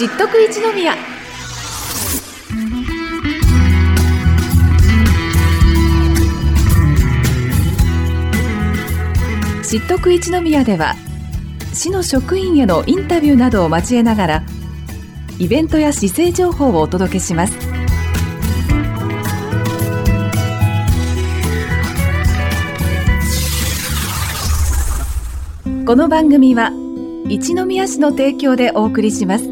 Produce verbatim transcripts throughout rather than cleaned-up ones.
知っとく一宮。知っとく一宮では、市の職員へのインタビューなどを交えながらイベントや市政情報をお届けします。この番組は一宮市の提供でお送りします。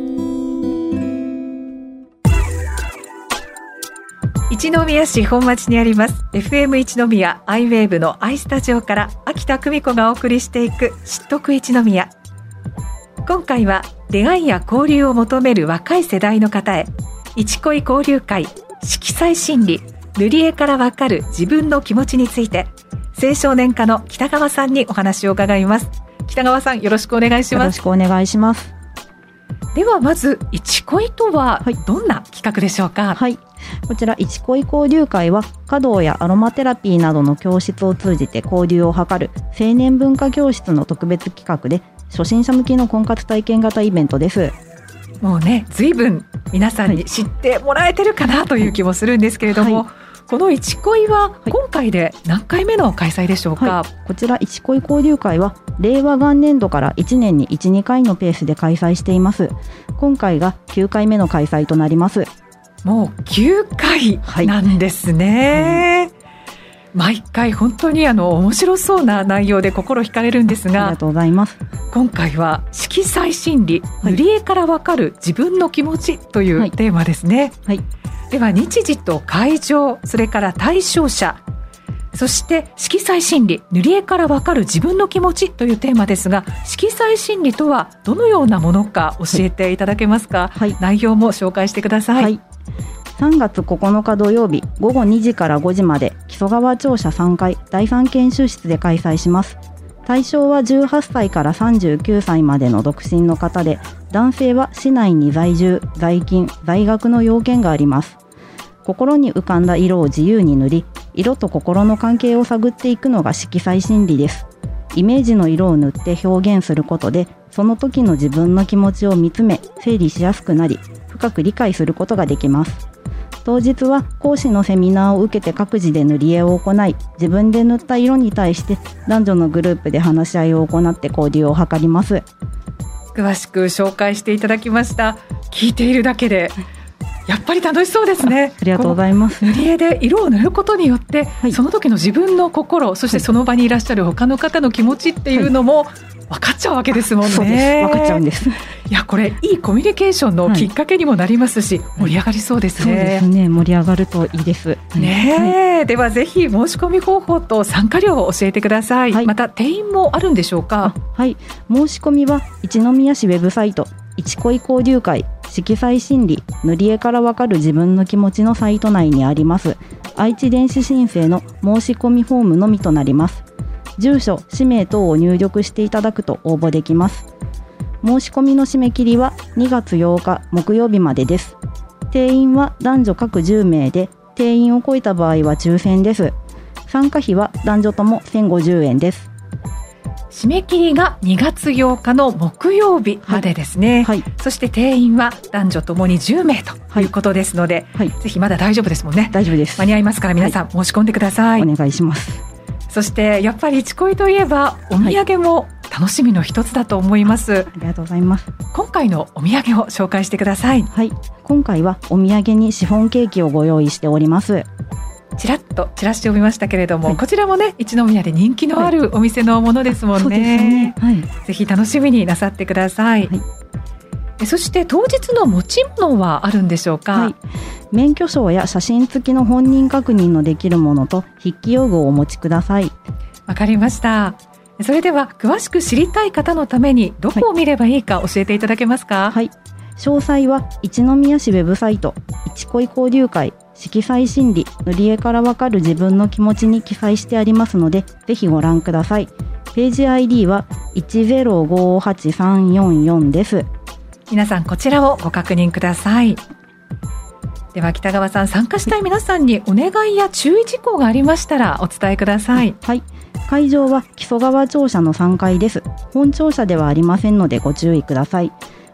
一宮市本町にあります エフエム 一宮アイウェーブの アイ スタジオから秋田久美子がお送りしていく知っとく一宮。今回は出会いや交流を求める若い世代の方へ、一恋交流会色彩心理塗り絵からわかる自分の気持ちについて、青少年課の北川さんにお話を伺います。北川さん、よろしくお願いします。 よろしくお願いします。 ではまず一恋とはどんな企画でしょうか？ はい、こちら一恋交流会は華道やアロマテラピーなどの教室を通じて交流を図る青年文化教室の特別企画で、初心者向きの婚活体験型イベントです。 もうね、随分皆さんに知ってもらえてるかなという気もするんですけれども、はい、この一恋は今回で何回目の開催でしょうか？ はい、こちら一恋交流会は令和元年度からいちねんにいち、にかいのペースで開催しています。今回がきゅうかいめの開催となります。 もうきゅうかいなんですね。はい、毎回本当にあの面白そうな内容で心惹かれるんですが、 ありがとうございます。 今回は色彩心理、塗り絵からわかる自分の気持ちというテーマですね。はいはい、では日時と会場、それから対象者、そして色彩心理塗り絵からわかる自分の気持ちというテーマですが、色彩心理とはどのようなものか教えていただけますか？はい、内容も紹介してください。はい、 さんがつここのか土曜日ごごにじからごじまで木曽川庁舎さんかいだいさん研修室で開催します。対象はじゅうはっさいからさんじゅうきゅうさいまでの独身の方で、男性は市内に在住、在勤、在学の要件があります。心に浮かんだ色を自由に塗り、色と心の関係を探っていくのが色彩心理です。イメージの色を塗って表現することで、その時の自分の気持ちを見つめ、整理しやすくなり、深く理解することができます。当日は講師のセミナーを受けて各自で塗り絵を行い、自分で塗った色に対して男女のグループで話し合いを行って交流を図ります。 詳しく紹介していただきました。聞いているだけでやっぱり楽しそうですね。 ありがとうございます。 塗り絵で色を塗ることによって、はい、その時の自分の心、そしてその場にいらっしゃる他の方の気持ちっていうのも分かっちゃうわけですもんね。 そうです、分かっちゃうんです。 いや、これいいコミュニケーションのきっかけにもなりますし、はい、盛り上がりそうですね。 そうですね、盛り上がるといいです。 ねえ、はい、ではぜひ申し込み方法と参加料を教えてください。はい、また定員もあるんでしょうか？ はい、申し込みは一宮市ウェブサイト一恋交流会色彩心理塗り絵からわかる自分の気持ちのサイト内にあります愛知電子申請の申し込みフォームのみとなります。住所、氏名等を入力していただくと応募できます。申し込みの締め切りはにがつようか木曜日までです。定員は男女各じゅうめいで、定員を超えた場合は抽選です。参加費は男女ともせんごじゅうえんです。 締め切りがにがつようかの木曜日までですね。はいはい、そして定員は男女ともにじゅうめいということですので、はいはい、ぜひまだ大丈夫ですもんね。 大丈夫です。 間に合いますから皆さん申し込んでください。 はい、お願いします。 そしてやっぱり一恋といえばお土産も楽しみの一つだと思います。はい、 ありがとうございます。 今回のお土産を紹介してください。 はい、今回はお土産にシフォンケーキをご用意しております。 ちらっとチラシを見ましたけれども、はい、こちらもね、一宮で人気のあるお店のものですもんね。はい、そうですね。はい、ぜひ楽しみになさってください。はい、そして当日の持ち物はあるんでしょうか？はい、 免許証や写真付きの本人確認のできるものと筆記用具をお持ちください。 わかりました。それでは詳しく知りたい方のためにどこを見ればいいか教えていただけますか？ はい、詳細は一宮市ウェブサイト一恋交流会色彩心理塗り絵からわかる自分の気持ちに記載してありますので、ぜひご覧ください。ページ アイディー はいちゼロごはちさんよんよんです。 皆さんこちらをご確認ください。では北川さん、参加したい皆さんにお願いや注意事項がありましたらお伝えください。 はい、会場は木曽川庁舎のさんがいです。本庁舎ではありませんのでご注意ください。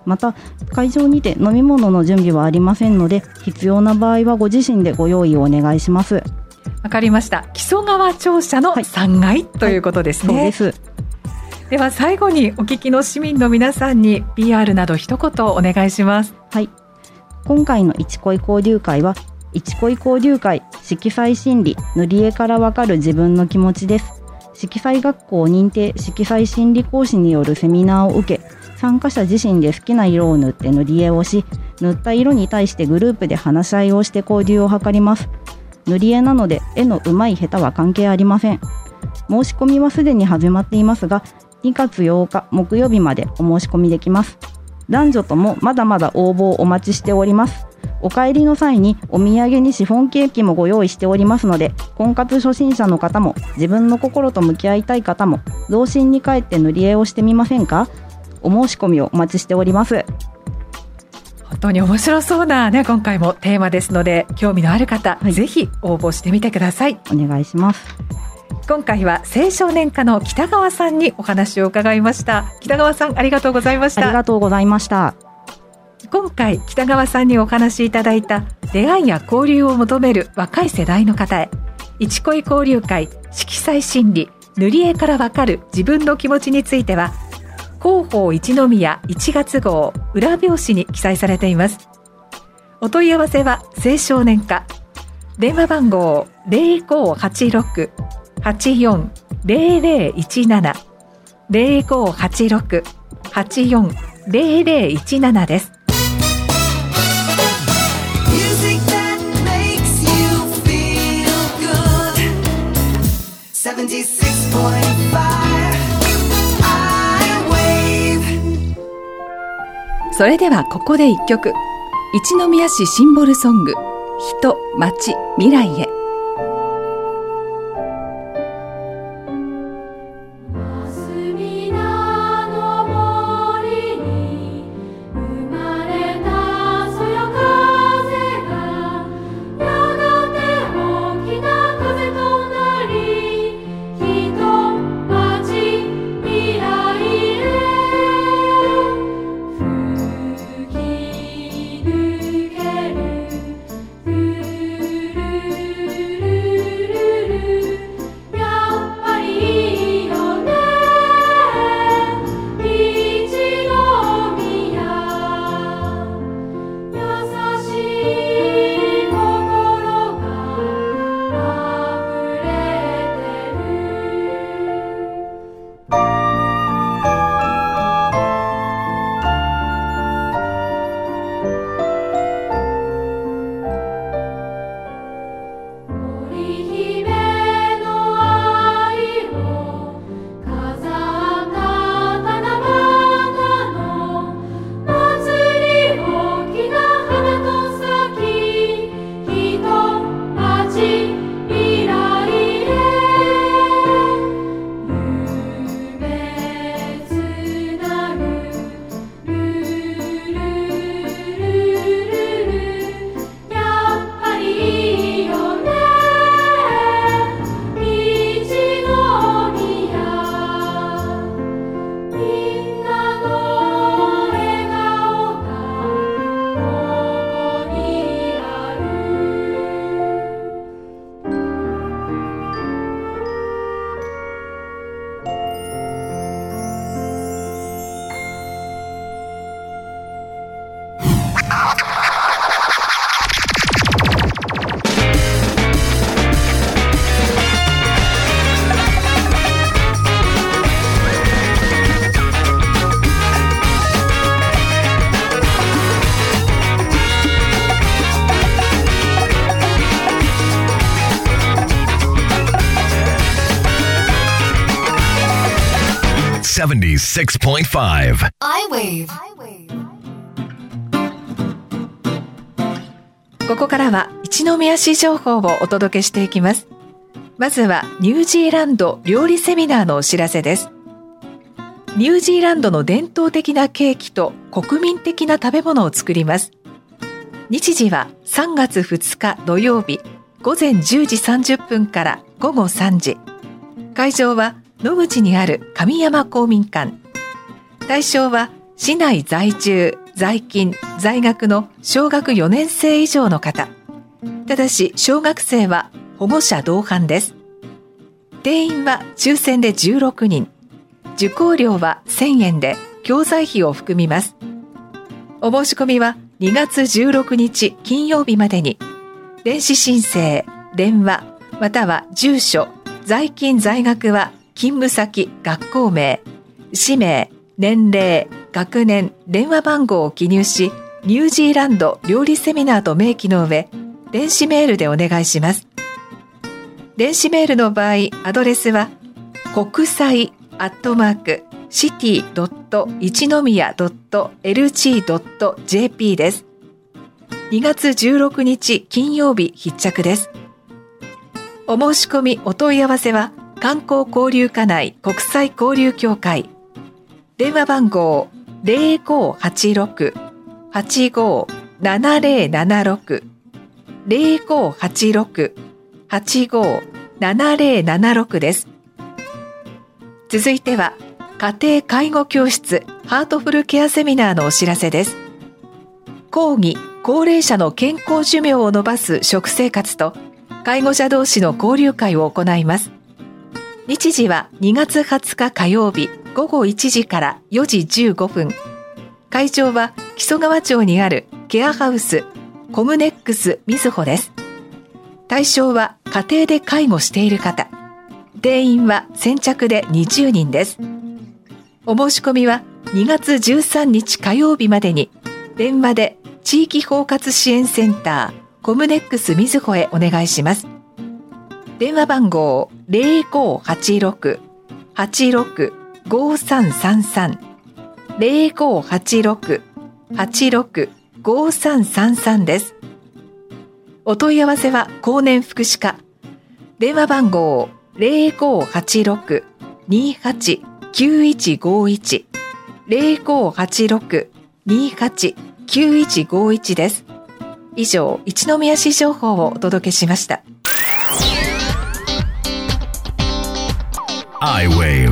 また会場にて飲み物の準備はありませんので、必要な場合はご自身でご用意をお願いします。 わかりました。木曽川庁舎のさんがい、はい、ということですね。 はい、そうです。 では最後にお聞きの市民の皆さんに ピーアール など一言お願いします。 はい、今回のいち恋交流会はいち恋交流会色彩心理塗り絵からわかる自分の気持ちです。色彩学校認定色彩心理講師によるセミナーを受け、参加者自身で好きな色を塗って塗り絵をし、塗った色に対してグループで話し合いをして交流を図ります。塗り絵なので絵の上手い下手は関係ありません。申し込みはすでに始まっていますが、にがつようか木曜日までお申し込みできます。男女ともまだまだ応募をお待ちしております。お帰りの際にお土産にシフォンケーキもご用意しておりますので、婚活初心者の方も自分の心と向き合いたい方も童心に帰って塗り絵をしてみませんか。お申し込みをお待ちしております。 本当に面白そうな、ね、今回もテーマですので、興味のある方、はい、ぜひ応募してみてください。 お願いします。 今回は青少年課の北川さんにお話を伺いました。北川さん、ありがとうございました。 ありがとうございました。 今回北川さんにお話しいただいた出会いや交流を求める若い世代の方へ、いち恋交流会色彩心理塗り絵からわかる自分の気持ちについては、広報一宮いちがつ号裏表紙に記載されています。お問い合わせは青少年課、電話番号 ゼロごはちろく はちよん ゼロゼロいちなな ゼロごはちろく はちよん ゼロゼロいちななです。それではここで一曲、一宮市シンボルソング、人、町、未来へ。 セブンティーシックスポイントファイブ iWave。 ここからは一宮市情報をお届けしていきます。まずはニュージーランド料理セミナーのお知らせです。ニュージーランドの伝統的なケーキと国民的な食べ物を作ります。日時はさんがつふつか土曜日ごぜんじゅうじさんじゅっぷんからごごさんじ。会場は野口にある神山公民館。対象は市内在住、在勤、在学の小学よねん生以上の方。ただし小学生は保護者同伴です。定員は抽選でじゅうろくにん。受講料はせんえんで教材費を含みます。お申し込みはにがつじゅうろくにち金曜日までに、電子申請、電話、または住所、在勤在学は勤務先、学校名、氏名、年齢、学年、電話番号を記入し、ニュージーランド料理セミナーと明記の上、電子メールでお願いします。電子メールの場合、アドレスは国際アットマークシティドット一宮ドットエルジードットジェーピー です。にがつじゅうろくにち金曜日必着です。お申し込みお問い合わせは観光交流課内国際交流協会、電話番号 ゼロごーはちろく はちごーななゼロななろく ゼロごーはちろく はちごーななゼロななろく です。続いては家庭介護教室ハートフルケアセミナーのお知らせです。講義、高齢者の健康寿命を延ばす食生活と介護者同士の交流会を行います。日時はにがつはつか火曜日ごごいちじからよじじゅうごふん。会場は木曽川町にあるケアハウスコムネックスみずほです。対象は家庭で介護している方。定員は先着でにじゅうにんです。お申し込みはにがつじゅうさんにち火曜日までに電話で地域包括支援センターコムネックスみずほへお願いします。電話番号 ゼロごーはちろく はちろく ごーさんさんさん ゼロごーはちろく はちろく ごーさんさんさん です。お問い合わせは高年福祉課、電話番号 ゼロごーはちろく にーはち きゅういちごいち ゼロごーはちろく にーはち きゅういちごいち です。以上、一宮市情報をお届けしました。 アイウェー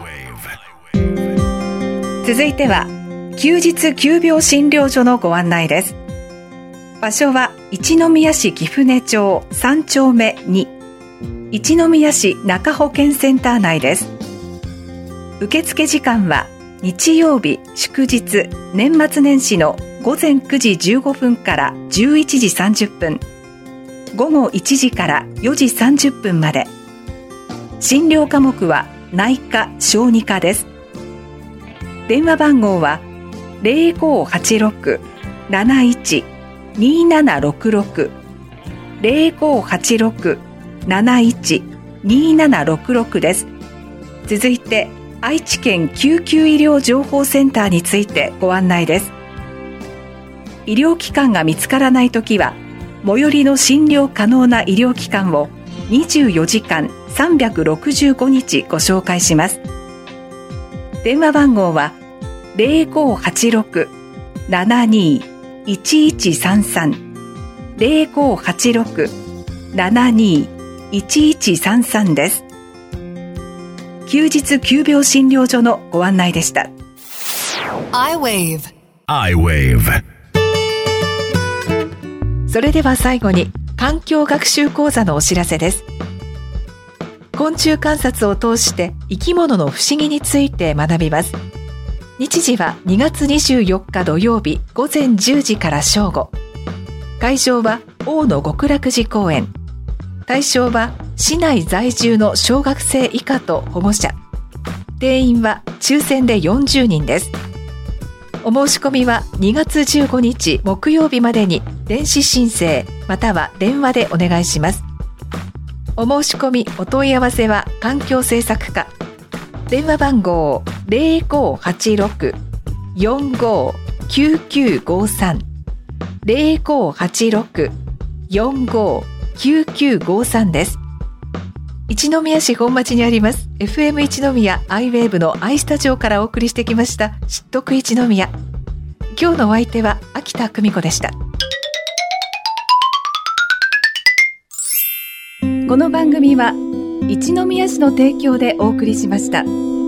ブ。 続いては休日急病診療所のご案内です。場所は一宮市貴船町さんちょうめに、一宮市中保健センター内です。受付時間は日曜日、祝日、年末年始のごぜんくじじゅうごふんからじゅういちじさんじゅっぷん、ごごいちじからよじさんじゅっぷんまで。診療科目は内科・小児科です。電話番号はゼロごーはちろく なないち にーななろくろく ゼロごーはちろく なないち にーななろくろく です。続いて愛知県救急医療情報センターについてご案内です。医療機関が見つからないときは最寄りの診療可能な医療機関をにじゅうよじかんさんびゃくろくじゅうごにちご紹介します。電話番号はゼロごーはちろく ななにー いちいちさんさん ゼロごーはちろく ななにー いちいちさんさん です。休日急病診療所のご案内でした。 アイウェーブ。アイウェーブ。 それでは最後に環境学習講座のお知らせです。昆虫観察を通して生き物の不思議について学びます。日時はにがつにじゅうよっか土曜日ごぜんじゅうじから正午。会場は大野極楽寺公園。対象は市内在住の小学生以下と保護者。定員は抽選でよんじゅうにんです。お申し込みはにがつじゅうごにち木曜日までに電子申請または電話でお願いします。お申し込みお問い合わせは環境政策課、電話番号ゼロごーはちろく よんごー きゅうきゅうごさん ゼロごーはちろく よんごー きゅうきゅうごさん です。一宮市本町にあります エフエム 一宮アイウェーブのアイスタジオからお送りしてきました知っとく一宮。今日のお相手は秋田久美子でした。この番組は一宮市の提供でお送りしました。